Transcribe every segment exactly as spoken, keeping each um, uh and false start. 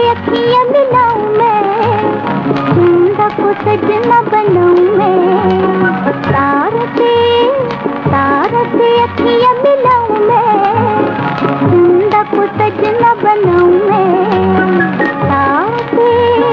अखियाँ मिलाऊं मैं, चंदा को सजना बनाऊं मैं। तार से तार से अखियाँ मिलाऊं मैं, चंदा को सजना बनाऊं मैं। तार से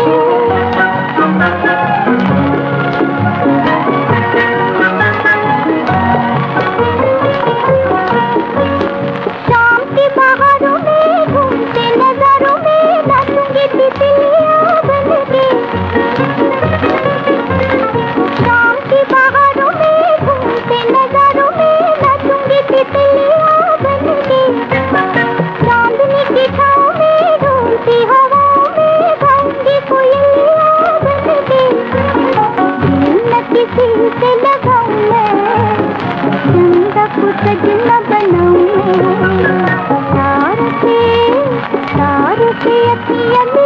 से लगाऊं मैं, चंदा को सजना बनाऊं मैं। तार से तार से अखियाँ